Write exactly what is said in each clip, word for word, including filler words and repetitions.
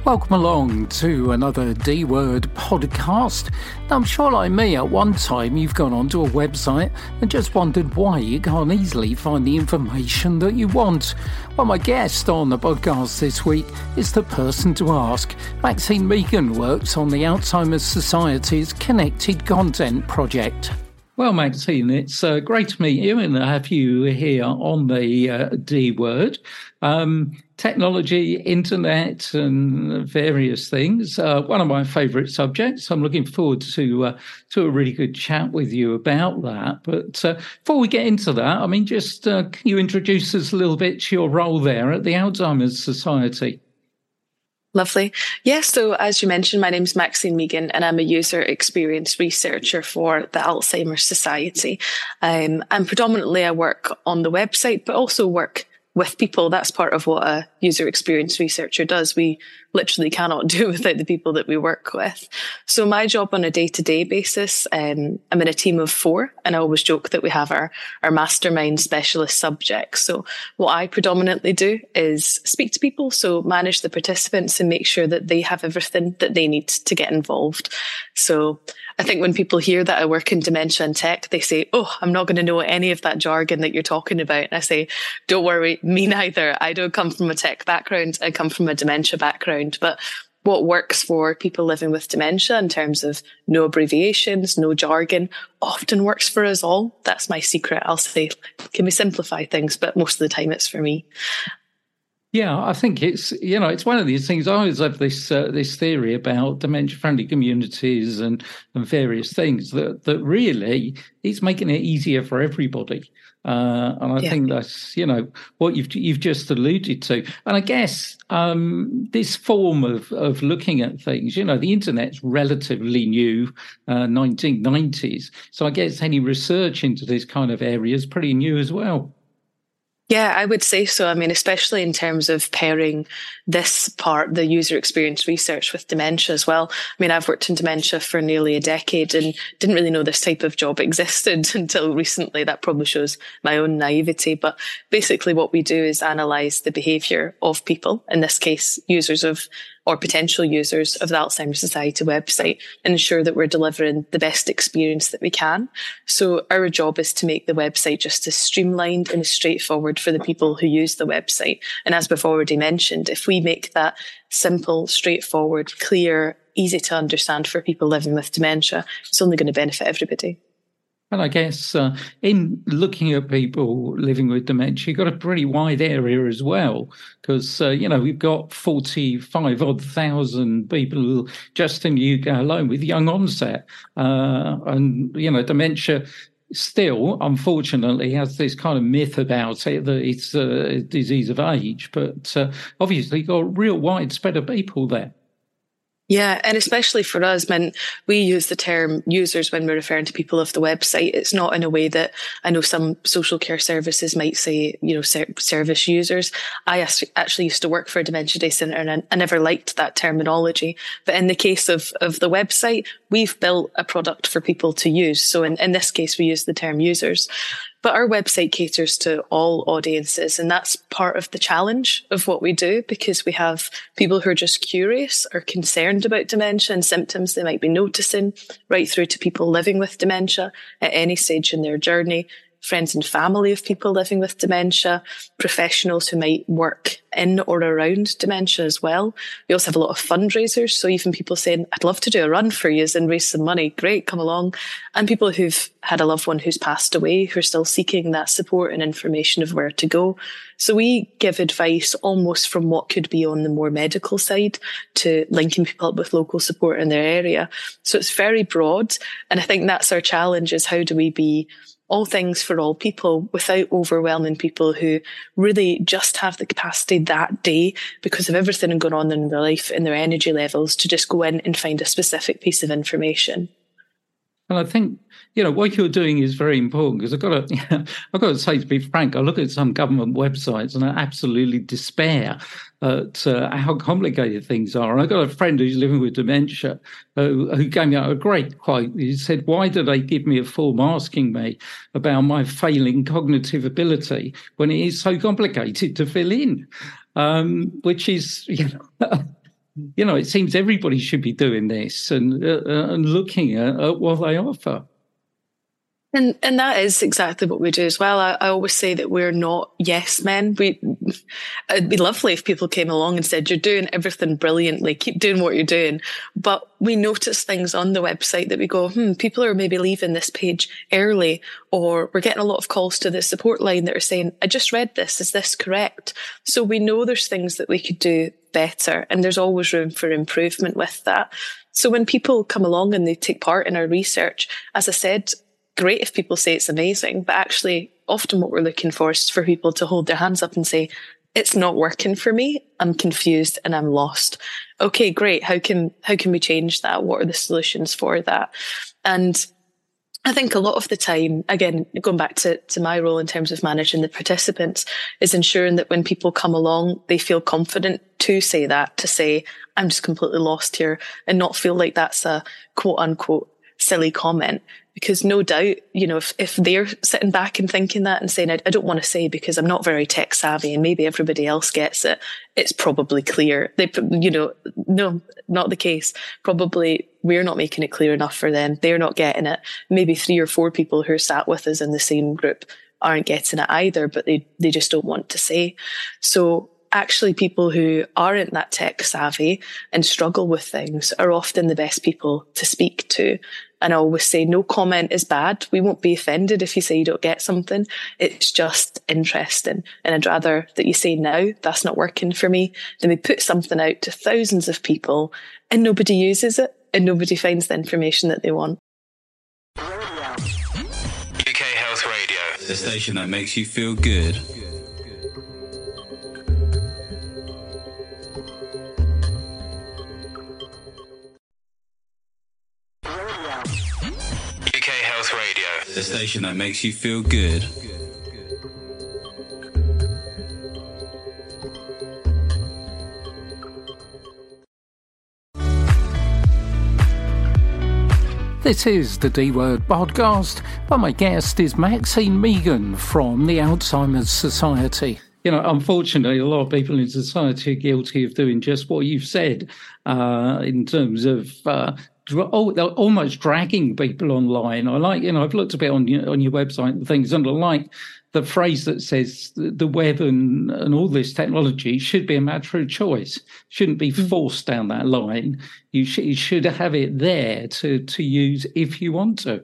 Welcome along to another D-Word podcast. Now, I'm sure like me, at one time you've gone onto a website and just wondered why you can't easily find the information that you want. Well, my guest on the podcast this week is the person to ask. Maxine Meakin works on the Alzheimer's Society's Connected Content project. Well, Maxine, it's uh, great to meet you and have you here on the uh, D-Word. Um, technology, internet and various things. Uh, one of my favourite subjects. I'm looking forward to uh, to a really good chat with you about that. But uh, before we get into that, I mean, just uh, can you introduce us a little bit to your role there at the Alzheimer's Society? Lovely. Yes, so as you mentioned, my name's Maxine Meakin and I'm a user experience researcher for the Alzheimer's Society. Um, and predominantly I work on the website, but also work with people. That's part of what a user experience researcher does. We literally cannot do without the people that we work with. So my job on a day-to-day basis, um, I'm in a team of four, and I always joke that we have our, our mastermind specialist subjects. So what I predominantly do is speak to people, so manage the participants and make sure that they have everything that they need to get involved. So I think when people hear that I work in dementia and tech, they say, oh, I'm not going to know any of that jargon that you're talking about. And I say, don't worry, me neither. I don't come from a tech background. I come from a dementia background. But what works for people living with dementia in terms of no abbreviations, no jargon, often works for us all. That's my secret. I'll say, can we simplify things? But most of the time it's for me. Yeah, I think it's, you know, it's one of these things. I always have this uh, this theory about dementia-friendly communities and, and various things that, that really it's making it easier for everybody. Uh, and I yeah. think that's, you know, what you've you've just alluded to. And I guess um, this form of, of looking at things, you know, the internet's relatively new, uh, nineteen nineties. So I guess any research into this kind of area is pretty new as well. Yeah, I would say so. I mean, especially in terms of pairing this part, the user experience research, with dementia as well. I mean, I've worked in dementia for nearly a decade and didn't really know this type of job existed until recently. That probably shows my own naivety. But basically what we do is analyse the behaviour of people, in this case, users of or potential users of the Alzheimer's Society website, and ensure that we're delivering the best experience that we can. So our job is to make the website just as streamlined and as straightforward for the people who use the website. And as we've already mentioned, if we make that simple, straightforward, clear, easy to understand for people living with dementia, it's only going to benefit everybody. And I guess uh, in looking at people living with dementia, you've got a pretty wide area as well, because, uh, you know, we've got forty-five odd thousand people just in the U K alone with young onset. Uh, and, you know, dementia still, unfortunately, has this kind of myth about it that it's a disease of age. But uh, obviously, you've got a real wide spread of people there. Yeah, and especially for us, when we use the term users when we're referring to people of the website, it's not in a way that I know some social care services might say, you know, ser- service users. I actually used to work for a Dementia Day Centre and I never liked that terminology. But in the case of, of the website, we've built a product for people to use. So in, in this case, we use the term users. But our website caters to all audiences, and that's part of the challenge of what we do, because we have people who are just curious or concerned about dementia and symptoms they might be noticing, right through to people living with dementia at any stage in their journey, friends and family of people living with dementia, professionals who might work in or around dementia as well. We also have a lot of fundraisers. So even people saying, I'd love to do a run for you and raise some money. Great, come along. And people who've had a loved one who's passed away, who are still seeking that support and information of where to go. So we give advice almost from what could be on the more medical side to linking people up with local support in their area. So it's very broad. And I think that's our challenge, is how do we be all things for all people without overwhelming people who really just have the capacity that day, because of everything going on in their life and their energy levels, to just go in and find a specific piece of information. And I think, you know, what you're doing is very important, because I've got to, I've got to say, to be frank, I look at some government websites and I absolutely despair at uh, how complicated things are. And I've got a friend who's living with dementia uh, who gave me a great quote. He said, why do they give me a form asking me about my failing cognitive ability when it is so complicated to fill in? Um, which is, you know, You know, it seems everybody should be doing this and uh, and looking at, at what they offer. And and that is exactly what we do as well. I, I always say that we're not yes men. We, it'd be lovely if people came along and said, you're doing everything brilliantly, keep doing what you're doing. But we notice things on the website that we go, hmm, people are maybe leaving this page early, or we're getting a lot of calls to the support line that are saying, I just read this, is this correct? So we know there's things that we could do better, and there's always room for improvement with that. So when people come along and they take part in our research, as I said, great if people say it's amazing, but actually often what we're looking for is for people to hold their hands up and say, it's not working for me, I'm confused and I'm lost. Okay, great. How can, how can we change that? What are the solutions for that? And I think a lot of the time, again, going back to, to my role in terms of managing the participants, is ensuring that when people come along, they feel confident to say that, to say, I'm just completely lost here, and not feel like that's a quote unquote silly comment. Because no doubt, you know, if, if they're sitting back and thinking that and saying, I, I don't want to say because I'm not very tech savvy and maybe everybody else gets it, it's probably clear. They, you know, no, not the case. Probably we're not making it clear enough for them. They're not getting it. Maybe three or four people who are sat with us in the same group aren't getting it either, but they, they just don't want to say. So actually people who aren't that tech savvy and struggle with things are often the best people to speak to. And I always say, no comment is bad. We won't be offended if you say you don't get something. It's just interesting. And I'd rather that you say, no, that's not working for me, than we put something out to thousands of people and nobody uses it and nobody finds the information that they want. U K Health Radio, the station that makes you feel good. U K Health Radio, the station that makes you feel good. This is the D-Word podcast, but my guest is Maxine Megan from the Alzheimer's Society. You know, unfortunately, a lot of people in society are guilty of doing just what you've said uh, in terms of uh, oh, they're almost dragging people online. I like, you know, I've looked a bit on your, on your website and things, and I like the phrase that says the web and, and all this technology should be a matter of choice, shouldn't be forced down that line. You, sh- you should have it there to, to use if you want to.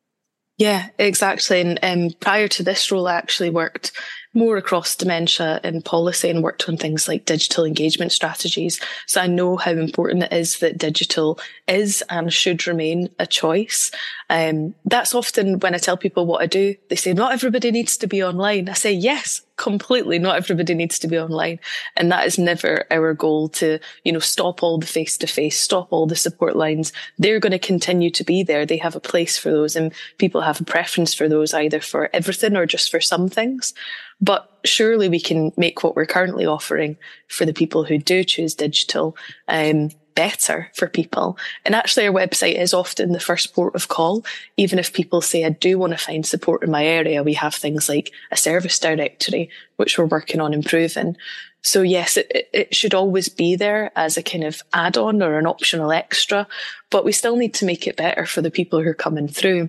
Yeah, exactly. And um, prior to this role, I actually worked more across dementia and policy and worked on things like digital engagement strategies. So I know how important it is that digital is and should remain a choice. Um, that's often when I tell people what I do, they say, not everybody needs to be online. I say, yes, completely. Not everybody needs to be online. And that is never our goal to, you know, stop all the face-to-face, stop all the support lines. They're going to continue to be there. They have a place for those, and people have a preference for those, either for everything or just for some things. But surely we can make what we're currently offering for the people who do choose digital um, better for people. And actually our website is often the first port of call. Even if people say, I do want to find support in my area, we have things like a service directory, which we're working on improving. So yes, it, it should always be there as a kind of add-on or an optional extra, but we still need to make it better for the people who are coming through.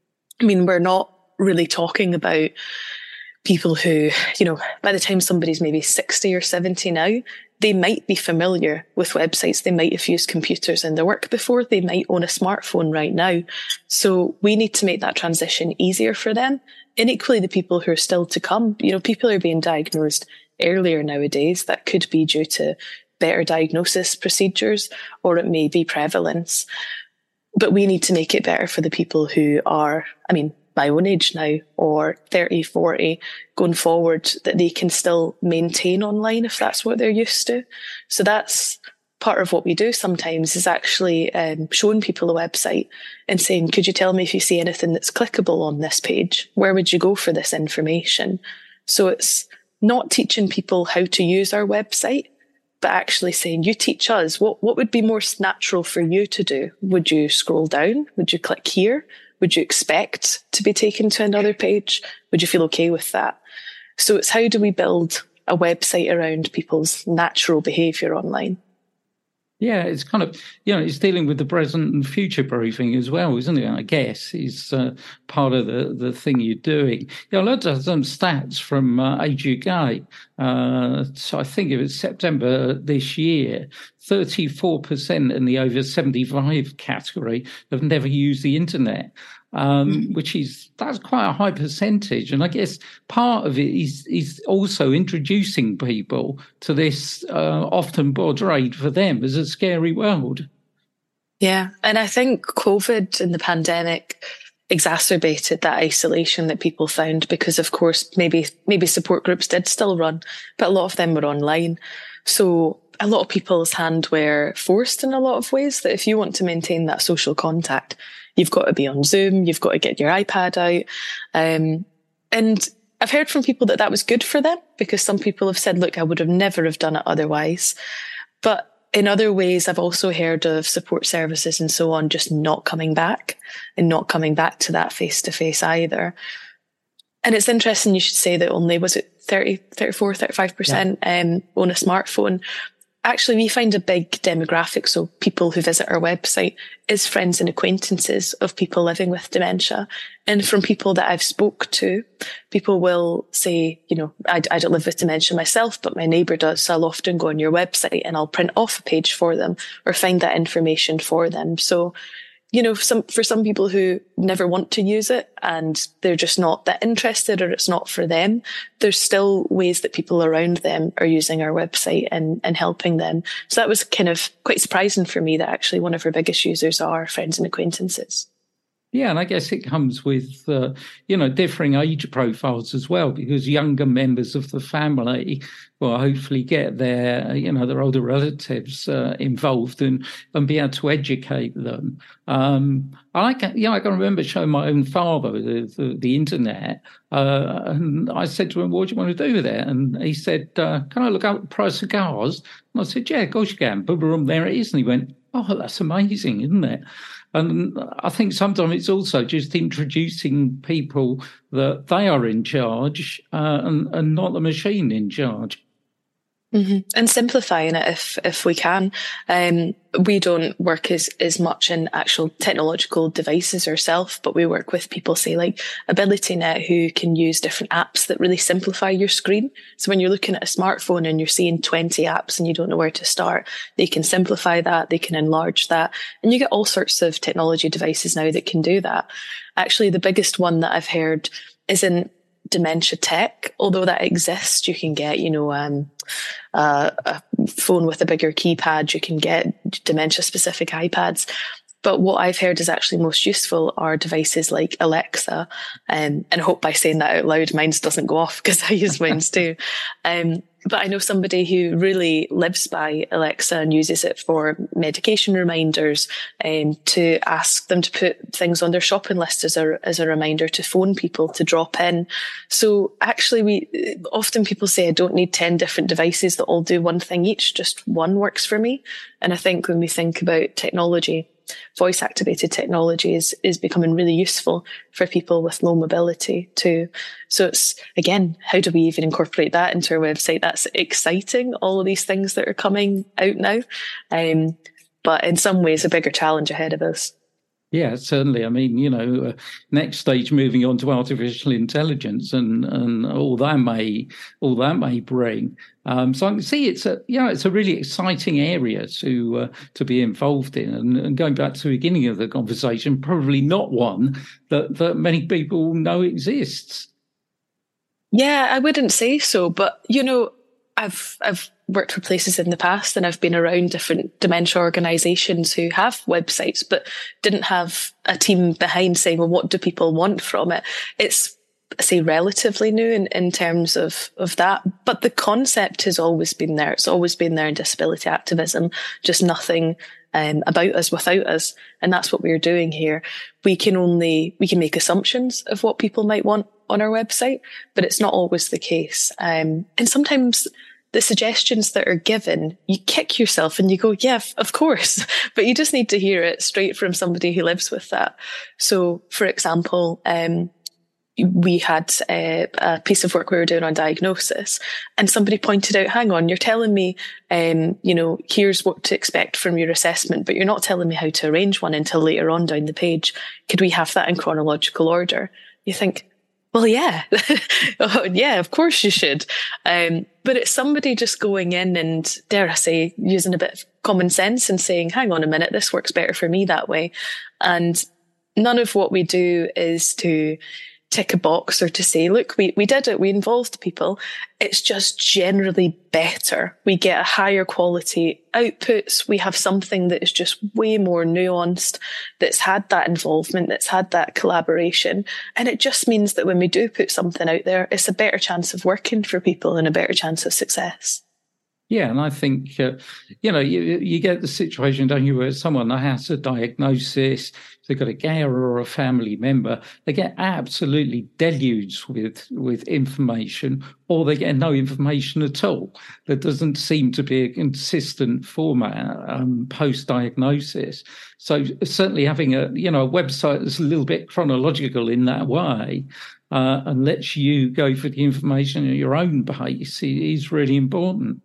I mean, we're not really talking about people who, you know, by the time somebody's maybe sixty or seventy now, they might be familiar with websites. They might have used computers in their work before. They might own a smartphone right now. So we need to make that transition easier for them. And equally, the people who are still to come, you know, people are being diagnosed earlier nowadays. That could be due to better diagnosis procedures, or it may be prevalence. But we need to make it better for the people who are, I mean, my own age now, or thirty, forty, going forward, that they can still maintain online if that's what they're used to. So that's part of what we do sometimes, is actually um, showing people a website and saying, could you tell me if you see anything that's clickable on this page? Where would you go for this information? So it's not teaching people how to use our website, but actually saying, you teach us, what, what would be more natural for you to do? Would you scroll down? Would you click here? Would you expect to be taken to another page? Would you feel okay with that? So it's how do we build a website around people's natural behaviour online? Yeah, it's kind of, you know, it's dealing with the present and future proofing as well, isn't it? I guess is uh, part of the, the thing you're doing. Yeah, I looked at some stats from uh, Age U K. Uh, so I think it was September this year, thirty-four percent in the over seventy-five category have never used the internet. Um, which is, that's quite a high percentage. And I guess part of it is, is also introducing people to this uh, often portrayed for them as a scary world. Yeah. And I think COVID and the pandemic exacerbated that isolation that people found because, of course, maybe, maybe support groups did still run, but a lot of them were online. So a lot of people's hand were forced in a lot of ways that if you want to maintain that social contact, you've got to be on Zoom, you've got to get your iPad out. Um, and I've heard from people that that was good for them because some people have said, look, I would have never have done it otherwise. But in other ways, I've also heard of support services and so on just not coming back and not coming back to that face-to-face either. And it's interesting you should say that only, was it thirty, thirty-four, thirty-five percent yeah. um, own a smartphone. Actually, we find a big demographic, so people who visit our website, is friends and acquaintances of people living with dementia. And from people that I've spoke to, people will say, you know, I, I don't live with dementia myself, but my neighbour does. So I'll often go on your website and I'll print off a page for them or find that information for them. So, you know, some, for some people who never want to use it and they're just not that interested or it's not for them, there's still ways that people around them are using our website and, and helping them. So that was kind of quite surprising for me that actually one of our biggest users are friends and acquaintances. Yeah, and I guess it comes with, uh, you know, differing age profiles as well, because younger members of the family will hopefully get their, you know, their older relatives uh, involved and, and be able to educate them. Um, I can, you know, I can remember showing my own father the, the, the internet, uh, and I said to him, what do you want to do with it? And he said, uh, can I look up the price of cars? And I said, yeah, of course you can. Boom, there it is. And he went, oh, that's amazing, isn't it? And I think sometimes it's also just introducing people that they are in charge uh, and, and not the machine in charge. Mm-hmm. And simplifying it if if we can. Um, we don't work as, as much in actual technological devices ourselves, but we work with people, say like AbilityNet, who can use different apps that really simplify your screen. So when you're looking at a smartphone and you're seeing twenty apps and you don't know where to start, they can simplify that, they can enlarge that. And you get all sorts of technology devices now that can do that. Actually, the biggest one that I've heard is in dementia tech, although that exists. You can get, you know, um, uh, a phone with a bigger keypad. You can get dementia specific iPads. But what I've heard is actually most useful are devices like Alexa. Um, and I hope by saying that out loud, mine doesn't go off because I use mine too. Um, but I know somebody who really lives by Alexa and uses it for medication reminders, um, to ask them to put things on their shopping list as a, as a reminder, to phone people, to drop in. So actually we, often people say I don't need ten different devices that all do one thing each, just one works for me. And I think when we think about technology, voice activated technology is, is becoming really useful for people with low mobility too. So it's, again, how do we even incorporate that into our website? That's exciting, all of these things that are coming out now. Um, but in some ways, a bigger challenge ahead of us. Yeah, certainly. I mean, you know, uh, next stage moving on to artificial intelligence and, and all that may all that may bring. Um, so I can see it's a you know it's a really exciting area to uh, to be involved in. And, and going back to the beginning of the conversation, probably not one that that many people know exists. Yeah, I wouldn't say so, but you know, I've I've worked for places in the past and I've been around different dementia organisations who have websites but didn't have a team behind saying, well, what do people want from it? It's, I say, relatively new in, in terms of, of that. But the concept has always been there. It's always been there in disability activism, just nothing um, about us without us. And that's what we're doing here. We can only, we can make assumptions of what people might want on our website, but it's not always the case. Um, and sometimes the suggestions that are given, you kick yourself and you go, yeah, of course, but you just need to hear it straight from somebody who lives with that. So, for example, um, we had a, a piece of work we were doing on diagnosis, and somebody pointed out, hang on, you're telling me, um, you know, here's what to expect from your assessment, but you're not telling me how to arrange one until later on down the page. Could we have that in chronological order? You think, well, yeah, oh, yeah, of course you should. Um, but it's somebody just going in and, dare I say, using a bit of common sense and saying, hang on a minute, this works better for me that way. And none of what we do is to tick a box or to say, look, we, we did it, we involved people. It's just generally better. We get a higher quality outputs. We have something that is just way more nuanced, that's had that involvement, that's had that collaboration. And it just means that when we do put something out there, it's a better chance of working for people and a better chance of success. Yeah, and I think, uh, you know, you, you get the situation, don't you, where someone has a diagnosis, they've got a carer or a family member, they get absolutely deluged with, with information, or they get no information at all. There doesn't seem to be a consistent format um, post-diagnosis. So certainly having a, you know, a website that's a little bit chronological in that way, uh, and lets you go for the information at your own pace is really important.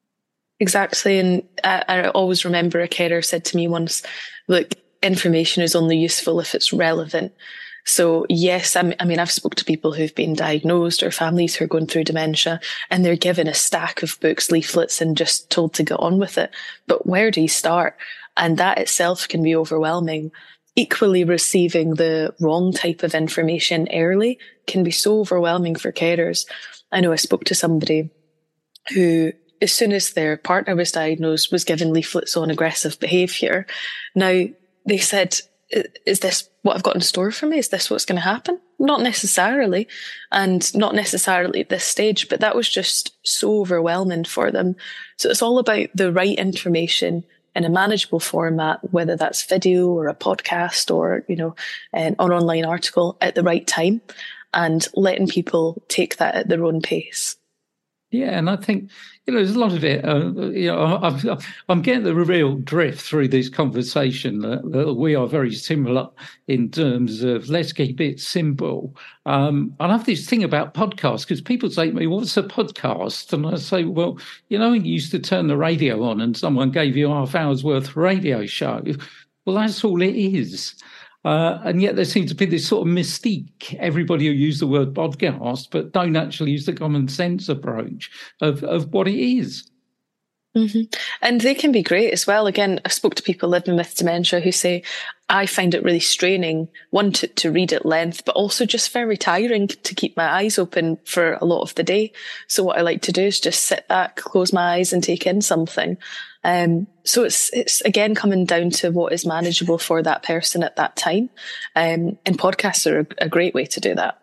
Exactly. And I, I always remember a carer said to me once, look, information is only useful if it's relevant. So yes, I'm, I mean, I've spoke to people who've been diagnosed or families who are going through dementia, and they're given a stack of books, leaflets, and just told to get on with it. But where do you start? And that itself can be overwhelming. Equally, receiving the wrong type of information early can be so overwhelming for carers. I know I spoke to somebody who, as soon as their partner was diagnosed, was given leaflets on aggressive behaviour. Now, they said, is this what I've got in store for me? Is this what's going to happen? Not necessarily, and not necessarily at this stage, but that was just so overwhelming for them. So it's all about the right information in a manageable format, whether that's video or a podcast or, you know, an, an online article at the right time, and letting people take that at their own pace. Yeah, and I think, you know, there's a lot of it. Uh, you know, I'm, I'm getting the real drift through this conversation that, that we are very similar in terms of let's keep it simple. Um, I love this thing about podcasts because people say to me, "What's a podcast?" And I say, "Well, you know, you used to turn the radio on and someone gave you half hour's worth of radio show. Well, that's all it is." Uh, and yet there seems to be this sort of mystique. Everybody who use the word podcast, but don't actually use the common sense approach of, of what it is. Mm-hmm. And they can be great as well. Again, I spoke to people living with dementia who say, I find it really straining, one, to, to read at length, but also just very tiring to keep my eyes open for a lot of the day. So what I like to do is just sit back, close my eyes and take in something. Um, so it's, it's again coming down to what is manageable for that person at that time. Um, and podcasts are a, a great way to do that.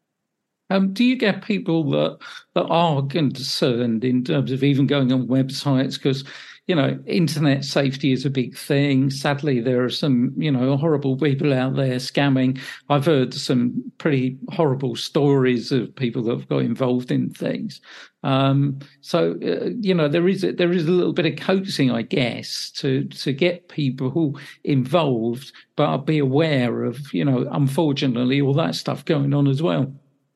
Um, do you get people that, that are concerned in terms of even going on websites? Because, you know, internet safety is a big thing. Sadly, there are some, you know, horrible people out there scamming. I've heard some pretty horrible stories of people that have got involved in things. Um, so, uh, you know, there is a, there is a little bit of coaxing, I guess, to, to get people involved, but be aware of, you know, unfortunately, all that stuff going on as well.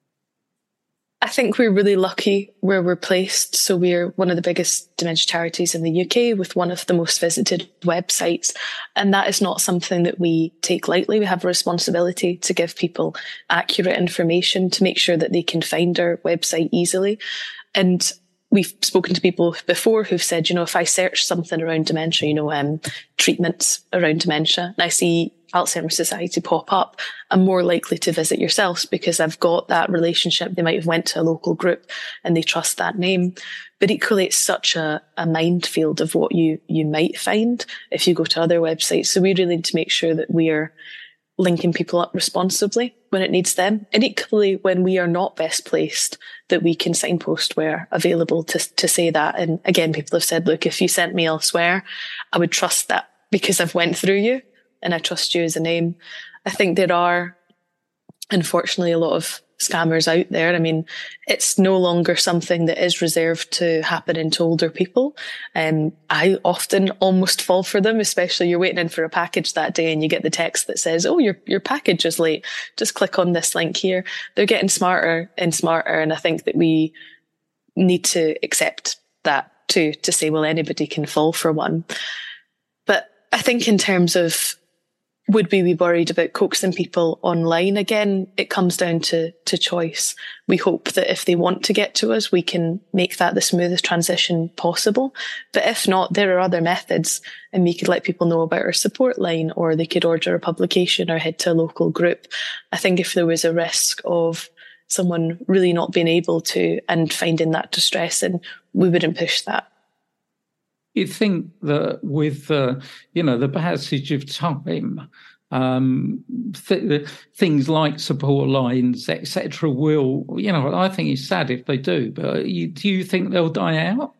I think we're really lucky where we're placed. So we're one of the biggest dementia charities in the U K with one of the most visited websites. And that is not something that we take lightly. We have a responsibility to give people accurate information to make sure that they can find our website easily. And we've spoken to people before who've said, you know, if I search something around dementia, you know, um, treatments around dementia, and I see Alzheimer's Society pop up, I'm more likely to visit yourselves because I've got that relationship. They might have went to a local group and they trust that name. But equally, it's such a, a minefield of what you, you might find if you go to other websites. So we really need to make sure that we are linking people up responsibly when it needs them. And equally, when we are not best placed, that we can signpost where available to, to say that. And again, people have said, look, if you sent me elsewhere, I would trust that because I've went through you and I trust you as a name. I think there are, unfortunately, a lot of scammers out there. I mean, it's no longer something that is reserved to happening to older people. Um, I often almost fall for them, especially you're waiting in for a package that day and you get the text that says, oh, your, your package is late. Just click on this link here. They're getting smarter and smarter. And I think that we need to accept that too, to say, well, anybody can fall for one. But I think in terms of would we be worried about coaxing people online? Again, it comes down to, to choice. We hope that if they want to get to us, we can make that the smoothest transition possible. But if not, there are other methods, and we could let people know about our support line, or they could order a publication or head to a local group. I think if there was a risk of someone really not being able to and finding that distressing, we wouldn't push that. You think that with, uh, you know, the passage of time, um, th- things like support lines, et cetera, will, you know, I think it's sad if they do, but you, do you think they'll die out?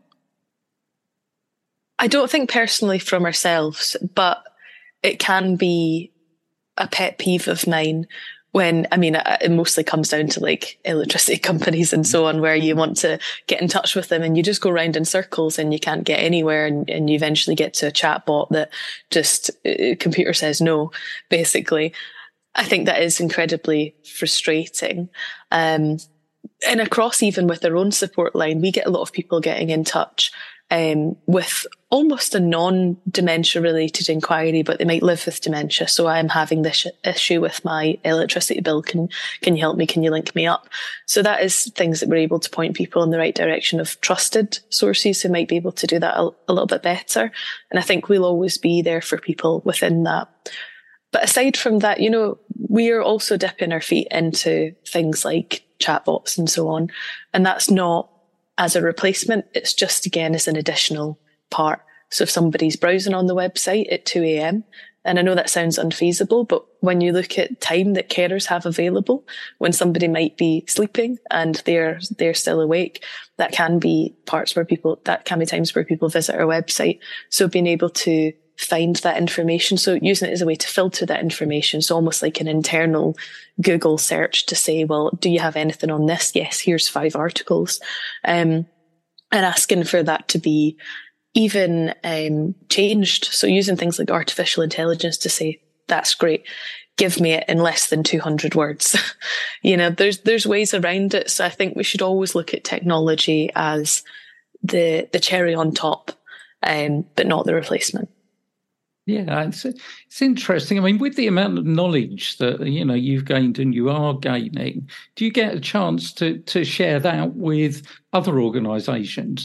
I don't think personally from ourselves, but it can be a pet peeve of mine when, I mean, it mostly comes down to like electricity companies and so on, where you want to get in touch with them and you just go round in circles and you can't get anywhere, and, and you eventually get to a chat bot that just, uh, computer says no, basically. I think that is incredibly frustrating. Um, and across even with their own support line, we get a lot of people getting in touch Um, with almost a non-dementia related inquiry, but they might live with dementia. So I'm having this issue with my electricity bill. Can, can you help me? Can you link me up? So that is things that we're able to point people in the right direction of trusted sources who might be able to do that a, a little bit better. And I think we'll always be there for people within that. But aside from that, you know, we are also dipping our feet into things like chatbots and so on. And that's not as a replacement, it's just, again, as an additional part. So if somebody's browsing on the website at two a.m., and I know that sounds unfeasible, but when you look at time that carers have available, when somebody might be sleeping and they're they're still awake, that can be parts where people, that can be times where people visit our website. So being able to find that information, so using it as a way to filter that information, so almost like an internal Google search to say, well, do you have anything on this? Yes, here's five articles. Um, and asking for that to be even um, changed. So using things like artificial intelligence to say, that's great, give me it in less than two hundred words. You know, there's there's ways around it. So I think we should always look at technology as the the cherry on top, um, but not the replacement. Yeah, it's it's interesting. I mean, with the amount of knowledge that, you know, you've gained and you are gaining, do you get a chance to to share that with other organisations?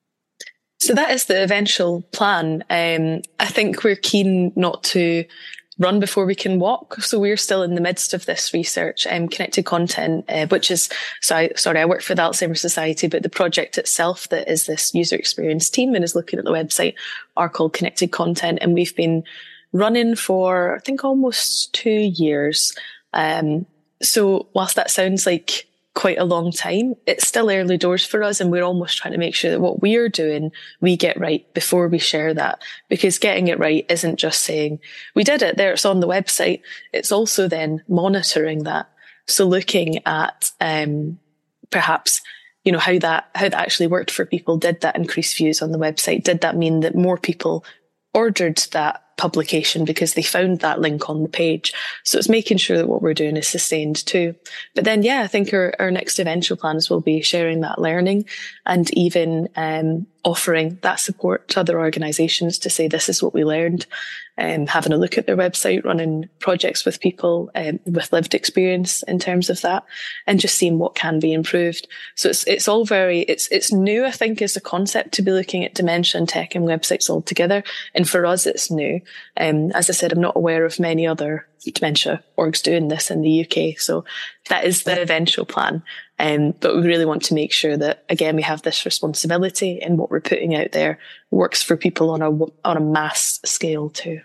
So that is the eventual plan. Um, I think we're keen not to run before we can walk. So we're still in the midst of this research. Um, Connected Content, uh, which is, so I, sorry, I work for the Alzheimer's Society, but the project itself that is this user experience team and is looking at the website are called Connected Content. And we've been running for, I think, almost two years. Um, so whilst that sounds like quite a long time, it's still early doors for us, and we're almost trying to make sure that what we're doing, we get right before we share that, because getting it right isn't just saying, we did it, there it's on the website. It's also then monitoring that. So looking at, um, perhaps, you know, how that, how that actually worked for people. Did that increase views on the website? Did that mean that more people ordered that publication because they found that link on the page? So it's making sure that what we're doing is sustained too. But then, yeah, I think our, our next eventual plans will be sharing that learning and even um, offering that support to other organisations to say, this is what we learned, um, having a look at their website, running projects with people um, with lived experience in terms of that, and just seeing what can be improved. So it's it's all very, it's it's new, I think, as a concept to be looking at dementia and tech and websites all together. And for us, it's new. Um, as I said, I'm not aware of many other dementia orgs doing this in the U K. So that is the eventual plan. Um, but we really want to make sure that, again, we have this responsibility and what we're putting out there works for people on a, on a mass scale too.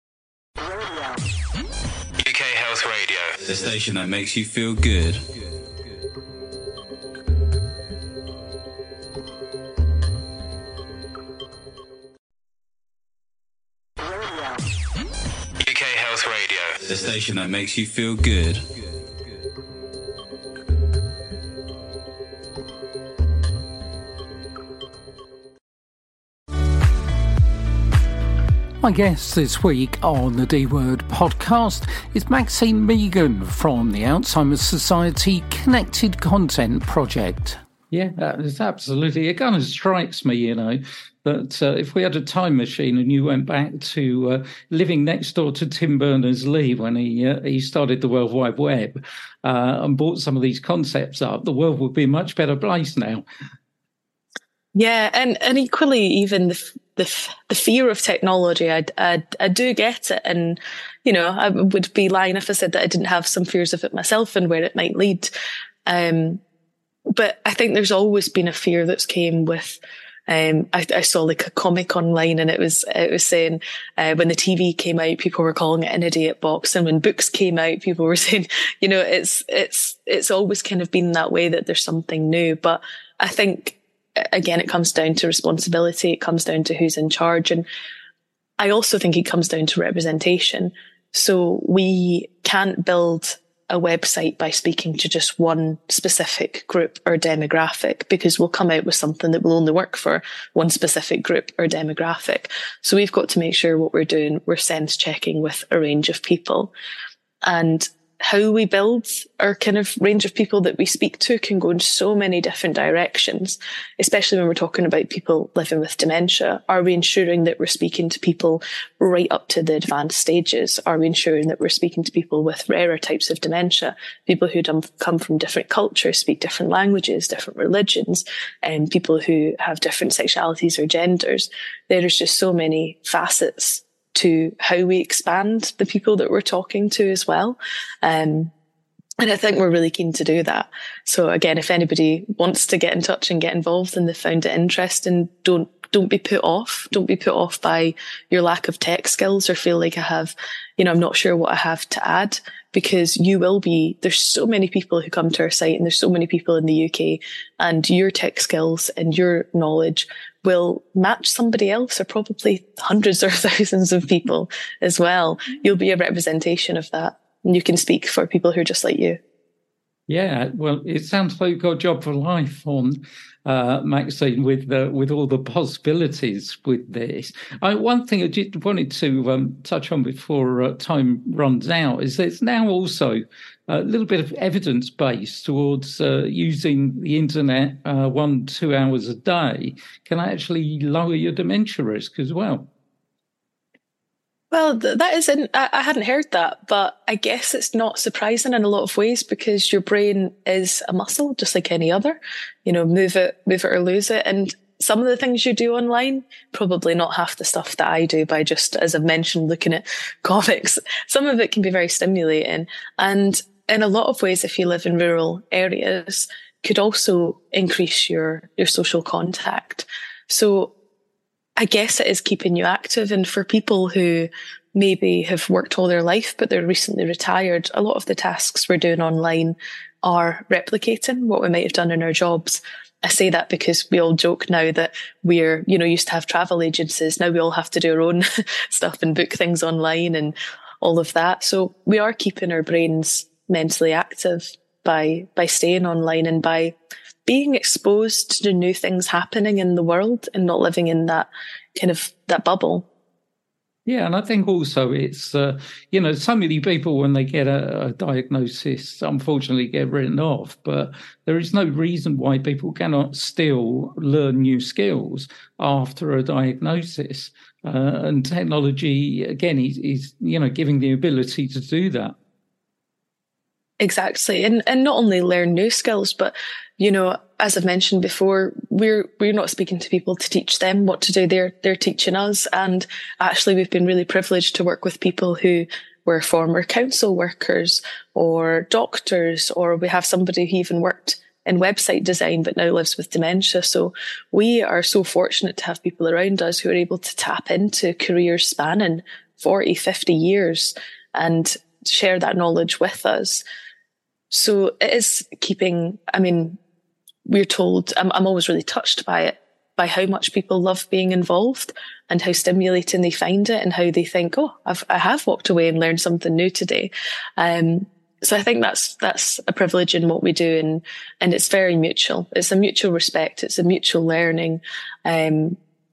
U K Health Radio, the station that makes you feel good. U K Health Radio, the station that makes you feel good. My guest this week on the D Word podcast is Maxine Megan from the Alzheimer's Society Connected Content Project. Yeah, it's absolutely. It kind of strikes me, you know, that uh, if we had a time machine and you went back to uh, living next door to Tim Berners-Lee when he uh, he started the World Wide Web uh, and brought some of these concepts up, the world would be a much better place now. Yeah, and, and equally, even the the the fear of technology, I, I, I do get it. And, you know, I would be lying if I said that I didn't have some fears of it myself and where it might lead. Um, but I think there's always been a fear that's came with, um, I, I saw like a comic online and it was, it was saying, uh, when the T V came out, people were calling it an idiot box. And when books came out, people were saying, you know, it's, it's, it's always kind of been that way, that there's something new. But I think, again, it comes down to responsibility. It comes down to who's in charge. And I also think it comes down to representation. So we can't build a website by speaking to just one specific group or demographic, because we'll come out with something that will only work for one specific group or demographic. So we've got to make sure what we're doing, we're sense checking with a range of people. And how we build our kind of range of people that we speak to can go in so many different directions, especially when we're talking about people living with dementia. Are we ensuring that we're speaking to people right up to the advanced stages? Are we ensuring that we're speaking to people with rarer types of dementia, people who come from different cultures, speak different languages, different religions, and people who have different sexualities or genders? There's just so many facets to how we expand the people that we're talking to as well. Um, and I think we're really keen to do that. So again, if anybody wants to get in touch and get involved and they found it interesting, don't, don't be put off. Don't be put off by your lack of tech skills or feel like I have, you know, I'm not sure what I have to add, because you will be, there's so many people who come to our site and there's so many people in the U K, and your tech skills and your knowledge will match somebody else, or probably hundreds or thousands of people as well. You'll be a representation of that, and you can speak for people who are just like you. Yeah, well, it sounds like you've got a job for life on uh, Maxine, with uh, with all the possibilities with this. I, one thing I just wanted to um, touch on before uh, time runs out is there's now also a little bit of evidence base towards uh, using the internet uh, one, two hours a day can actually lower your dementia risk as well. Well, that is, in, I, I hadn't heard that, but I guess it's not surprising in a lot of ways, because your brain is a muscle just like any other. You know, move it, move it or lose it. And some of the things you do online, probably not half the stuff that I do by just, as I've mentioned, looking at comics. Some of it can be very stimulating. And in a lot of ways, if you live in rural areas, could also increase your, your social contact. So I guess it is keeping you active. And for people who maybe have worked all their life, but they're recently retired, a lot of the tasks we're doing online are replicating what we might have done in our jobs. I say that because we all joke now that we're, you know, used to have travel agencies. Now we all have to do our own stuff and book things online and all of that. So we are keeping our brains mentally active by, by staying online and by being exposed to new things happening in the world and not living in that kind of that bubble. Yeah, and I think also it's, uh, you know, so many people when they get a, a diagnosis, unfortunately get written off, but there is no reason why people cannot still learn new skills after a diagnosis. Uh, and technology, again, is, is, you know, giving the ability to do that. Exactly. And and not only learn new skills, but, you know, as I've mentioned before, we're we're not speaking to people to teach them what to do. They're they're teaching us. And actually, we've been really privileged to work with people who were former council workers or doctors, or we have somebody who even worked in website design but now lives with dementia. So we are so fortunate to have people around us who are able to tap into careers spanning forty, fifty years and share that knowledge with us. So it is keeping, I mean, we're told, I'm, I'm always really touched by it, by how much people love being involved and how stimulating they find it and how they think, oh, I've, I have walked away and learned something new today. Um, so I think that's, that's a privilege in what we do. And, and it's very mutual. It's a mutual respect. It's a mutual learning. Um,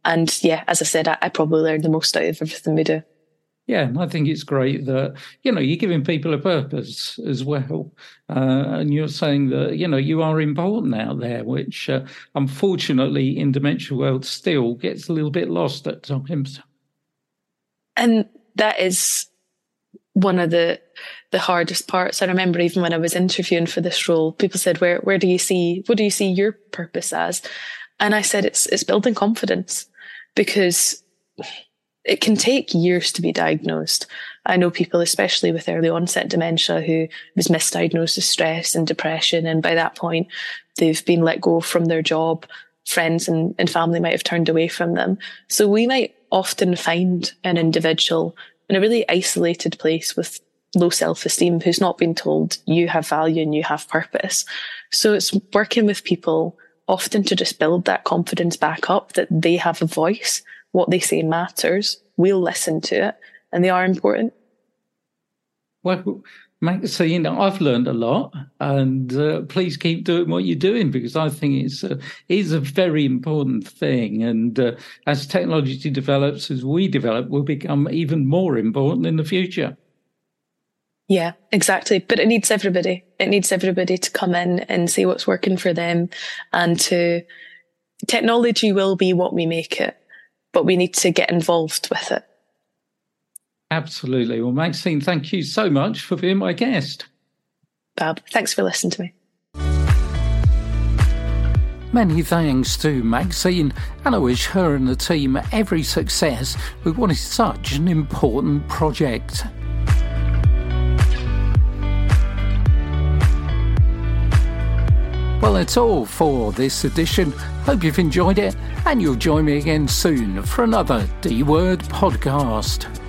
And yeah, as I said, I, I probably learn the most out of everything we do. Yeah, and I think it's great that, you know, you're giving people a purpose as well. Uh, and you're saying that, you know, you are important out there, which uh, unfortunately in Dementia World still gets a little bit lost at times. And that is one of the the hardest parts. I remember even when I was interviewing for this role, people said, where where do you see, what do you see your purpose as? And I said, it's it's building confidence, because it can take years to be diagnosed. I know people, especially with early onset dementia, who was misdiagnosed with stress and depression. And by that point, they've been let go from their job. Friends and, and family might have turned away from them. So we might often find an individual in a really isolated place with low self-esteem who's not been told you have value and you have purpose. So it's working with people often to just build that confidence back up, that they have a voice. What they say matters. We'll listen to it, and they are important. Well, Maxine, I've learned a lot, and uh, please keep doing what you're doing, because I think it's a, it's a very important thing. And uh, as technology develops, as we develop, will become even more important in the future. Yeah, exactly. But it needs everybody. It needs everybody to come in and see what's working for them, and to technology will be what we make it, but we need to get involved with it. Absolutely. Well, Maxine, thank you so much for being my guest. Bab, thanks for listening to me. Many thanks to Maxine, and I wish her and the team every success with what is such an important project. Well, that's all for this edition. Hope you've enjoyed it, and you'll join me again soon for another D-Word podcast.